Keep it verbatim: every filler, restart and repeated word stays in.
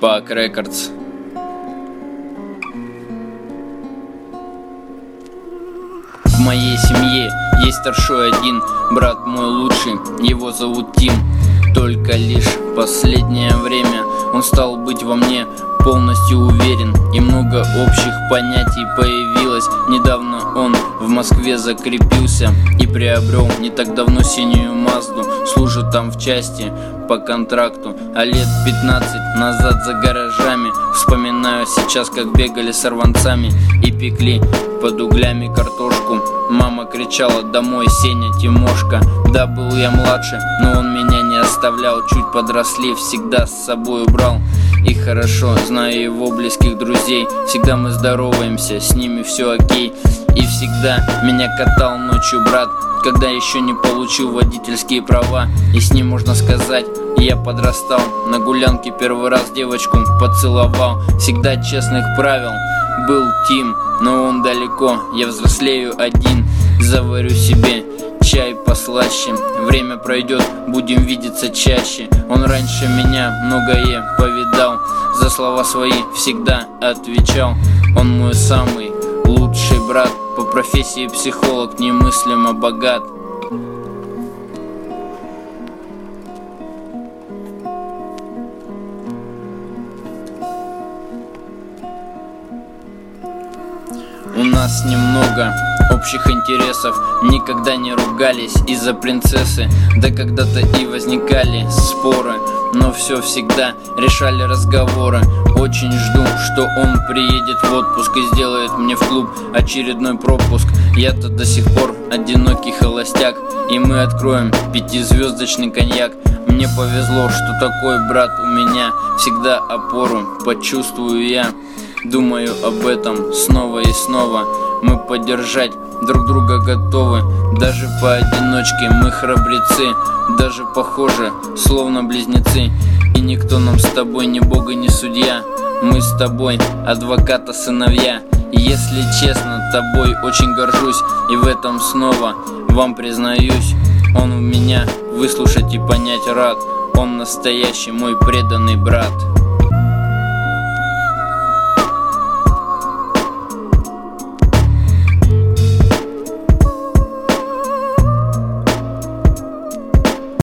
Пак Рекордс. В моей семье есть старшой один, брат мой лучший, его зовут Тим. Только лишь в последнее время он стал быть во мне полностью уверен, и много общих понятий появилось. Недавно он в Москве закрепился и приобрел не так давно синюю Мазду. Служит там в части по контракту, а лет пятнадцать назад за гаражами вспоминаю сейчас, как бегали с сорванцами и пекли под углями картошку. Мама кричала: домой, Сеня, Тимошка. Да, был я младше, но он меня не оставлял. Чуть подросли, всегда с собой убрал. И хорошо знаю его близких друзей. Всегда мы здороваемся, с ними все окей. И всегда меня катал ночью брат, когда еще не получил водительские права. И с ним, можно сказать, я подрастал. На гулянке первый раз девочку поцеловал. Всегда честных правил был Тим, но он далеко. Я взрослею один, заварю себе чай послаще. Время пройдет, будем видеться чаще. Он раньше меня многое повидал, за слова свои всегда отвечал. Он мой самый лучший брат, по профессии психолог, немыслимо богат. У нас немного общих интересов, никогда не ругались из-за принцессы. Да когда-то и возникали споры, но все всегда решали разговоры. Очень жду, что он приедет в отпуск и сделает мне в клуб очередной пропуск. Я-то до сих пор одинокий холостяк, и мы откроем пятизвездочный коньяк. Мне повезло, что такой брат у меня, всегда опору почувствую я. Думаю об этом снова и снова. Мы поддержать друг друга готовы, даже поодиночке мы храбрецы. Даже похожи, словно близнецы. И никто нам с тобой ни бог и ни судья. Мы с тобой адвоката сыновья. И если честно, тобой очень горжусь, и в этом снова вам признаюсь. Он у меня выслушать и понять рад. Он настоящий мой преданный брат.